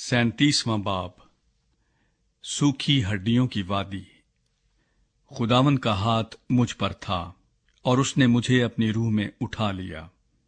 37वां बाब। सूखी हड्डियों की वादी। खुदावन का हाथ मुझ पर था और उसने मुझे अपनी रूह में उठा लिया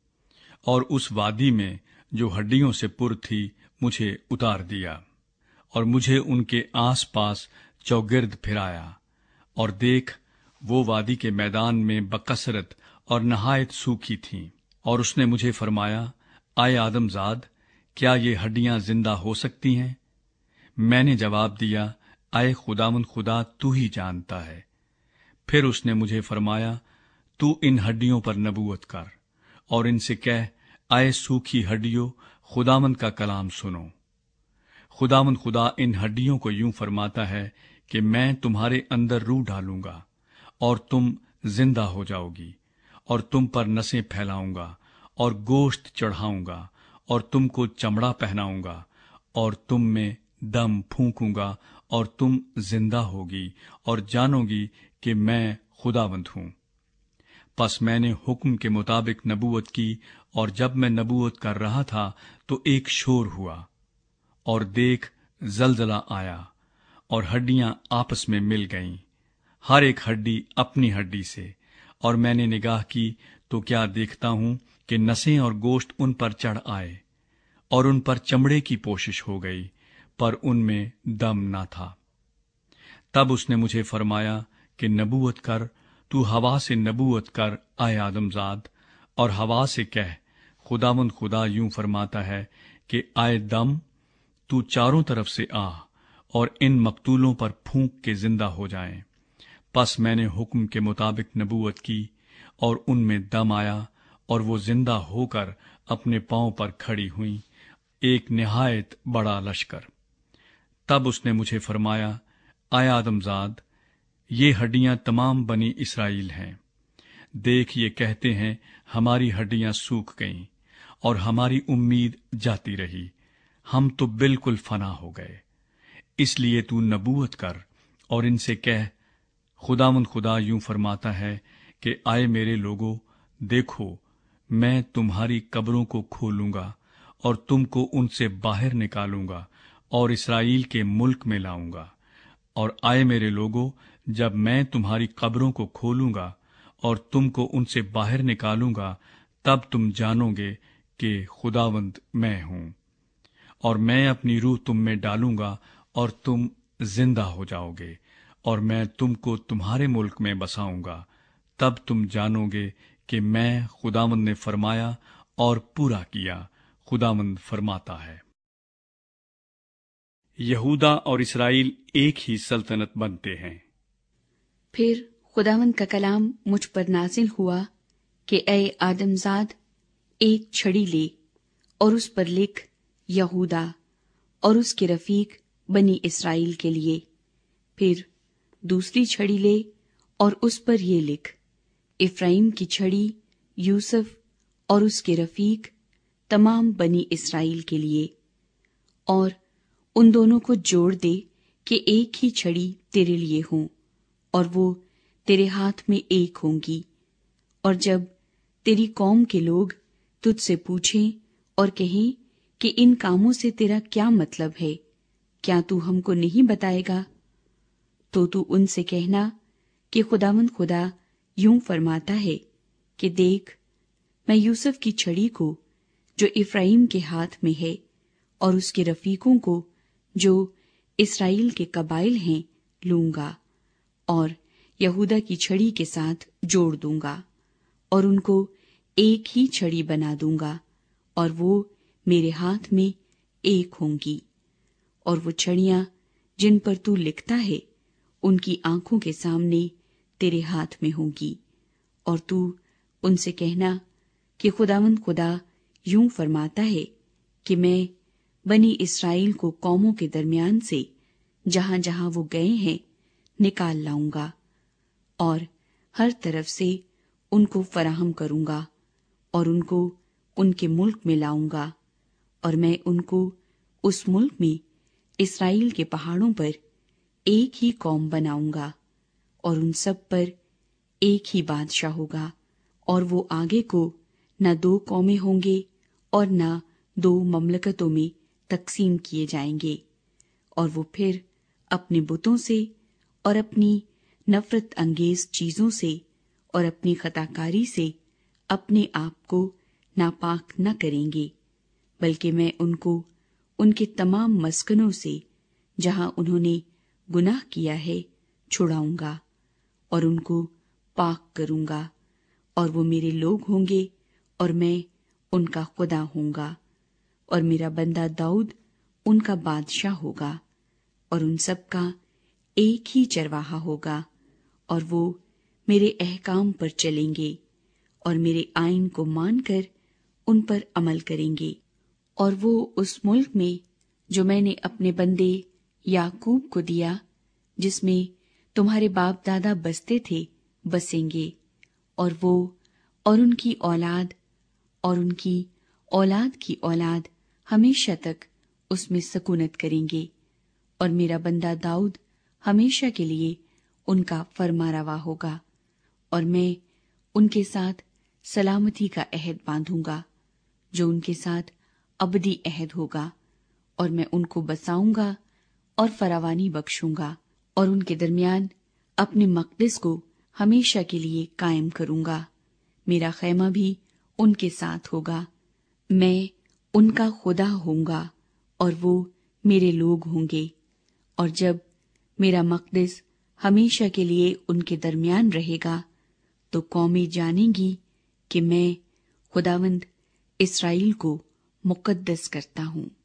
और उस वादी में जो हड्डियों से पुर थी मुझे उतार दिया और मुझे उनके आस पास चौगिर्द फिराया। और देख, वो वादी के मैदान में बकसरत और नहायत सूखी थीं। और उसने मुझे फरमाया, आए आदमजाद, क्या ये हड्डियां जिंदा हो सकती हैं? मैंने जवाब दिया, आए खुदावंद खुदा, तू ही जानता है। फिर उसने मुझे फरमाया, तू इन हड्डियों पर नबूवत कर और इनसे कह, आए सूखी हड्डियों, खुदावंद का कलाम सुनो। खुदावंद खुदा इन हड्डियों को यूं फरमाता है कि मैं तुम्हारे अंदर रूह डालूंगा और तुम जिंदा हो जाओगी, और तुम पर नसें फैलाऊंगा और गोश्त चढ़ाऊंगा और तुमको चमड़ा पहनाऊंगा और तुम में दम फूंकूंगा और तुम जिंदा होगी और जानोगी कि मैं खुदावंद हूं। पस मैंने हुक्म के मुताबिक नबूवत की, और जब मैं नबूवत कर रहा था तो एक शोर हुआ, और देख, जलजला आया और हड्डियां आपस में मिल गईं, हर एक हड्डी अपनी हड्डी से। और मैंने निगाह की तो क्या देखता हूं कि नसें और गोश्त उन पर चढ़ आए और उन पर चमड़े की पोशिश हो गई, पर उनमें दम न था। तब उसने मुझे फरमाया कि नबूवत कर, तू हवा से नबूवत कर, आए आदमजाद, और हवा से कह, खुदावंद खुदा यूं फरमाता है कि आए दम, तू चारों तरफ से आ और इन मकतूलों पर फूंक के जिंदा हो जाएं। पस मैंने हुक्म के मुताबिक नबूवत की और उनमें दम आया और वो जिंदा होकर अपने पांव पर खड़ी हुई, एक निहायत बड़ा लश्कर। तब उसने मुझे फरमाया, आए आदमजाद, ये हड्डियां तमाम बनी इसराइल हैं। देख, ये कहते हैं, हमारी हड्डियां सूख गईं और हमारी उम्मीद जाती रही, हम तो बिल्कुल फना हो गए। इसलिए तू नबूवत कर और इनसे कह, खुदावंद खुदा यूं फरमाता है कि आए मेरे लोगों, देखो, मैं तुम्हारी कब्रों को खोलूंगा और तुमको उनसे बाहर निकालूंगा और इसराइल के मुल्क में लाऊंगा। और आए मेरे लोगों, जब मैं तुम्हारी कब्रों को खोलूंगा और तुमको उनसे बाहर निकालूंगा, तब तुम जानोगे कि खुदावंद मैं हूं। और मैं अपनी रूह तुम में डालूंगा और तुम जिंदा हो जाओगे, और मैं तुमको तुम्हारे मुल्क में बसाऊंगा। तब तुम जानोगे कि मैं खुदावंद ने फरमाया और पूरा किया, खुदावंद फरमाता है। यहूदा और इसराइल एक ही सल्तनत बनते हैं। फिर खुदावंद का कलाम मुझ पर नाजिल हुआ कि ऐ आदमजाद, एक छड़ी ले और उस पर लिख, यहूदा और उसके रफीक बनी इसराइल के लिए। फिर दूसरी छड़ी ले और उस पर ये लिख, इफ्राइम की छड़ी, यूसुफ और उसके रफीक तमाम बनी इसराइल के लिए। और उन दोनों को जोड़ दे कि एक ही छड़ी तेरे लिए हो, और वो तेरे हाथ में एक होंगी। और जब तेरी कौम के लोग तुझसे पूछें और कहें कि इन कामों से तेरा क्या मतलब है, क्या तू हमको नहीं बताएगा? तो तू उनसे कहना कि खुदावंद खुदा यूं फरमाता है कि देख, मैं यूसुफ की छड़ी को जो इफ्राइम के हाथ में है और उसके रफीकों को जो इसराइल के कबाइल हैं लूंगा, और यहूदा की छड़ी के साथ जोड़ दूंगा और उनको एक ही छड़ी बना दूंगा, और वो मेरे हाथ में एक होंगी। और वो छड़ियां जिन पर तू लिखता है उनकी आंखों के सामने तेरे हाथ में होंगी। और तू उनसे कहना कि खुदावंद खुदा यूं फरमाता है कि मैं बनी इसराइल को कौमों के दरमियान से जहां जहां वो गए हैं निकाल लाऊंगा, और हर तरफ से उनको फराहम करूंगा और उनको उनके मुल्क में लाऊंगा। और मैं उनको उस मुल्क में इसराइल के पहाड़ों पर एक ही कौम बनाऊंगा, और उन सब पर एक ही बादशाह होगा। और वो आगे को न दो कौमें होंगे और न दो ममलकतों में تقسیم کیے جائیں گے، اور وہ پھر اپنے بتوں سے اور اپنی نفرت انگیز چیزوں سے اور اپنی خطا کاری سے اپنے آپ کو ناپاک نہ کریں گے، بلکہ میں ان کو ان کے تمام مسکنوں سے جہاں انہوں نے گناہ کیا ہے چھڑاؤں گا اور ان کو پاک کروں گا، اور وہ میرے لوگ ہوں گے اور میں ان کا خدا ہوں گا، اور میرا بندہ داؤد ان کا بادشاہ ہوگا، اور ان سب کا ایک ہی چرواہا ہوگا، اور وہ میرے احکام پر چلیں گے اور میرے آئین کو مان کر ان پر عمل کریں گے، اور وہ اس ملک میں جو میں نے اپنے بندے یعقوب کو دیا، جس میں تمہارے باپ دادا بستے تھے، بسیں گے، اور وہ اور ان کی اولاد اور ان کی اولاد کی اولاد ہمیشہ تک اس میں سکونت کریں گے، اور میرا بندہ داؤد ہمیشہ کے لیے ان کا فرما روا ہوگا، اور میں ان کے ساتھ سلامتی کا عہد باندھوں گا جو ان کے ساتھ ابدی عہد ہوگا، اور میں ان کو بساؤں گا اور فراوانی بخشوں گا، اور ان کے درمیان اپنے مقدس کو ہمیشہ کے لیے قائم کروں گا، میرا خیمہ بھی ان کے ساتھ ہوگا، میں ان کا خدا ہوں گا اور وہ میرے لوگ ہوں گے، اور جب میرا مقدس ہمیشہ کے لیے ان کے درمیان رہے گا تو قومیں جانیں گی کہ میں خداوند اسرائیل کو مقدس کرتا ہوں۔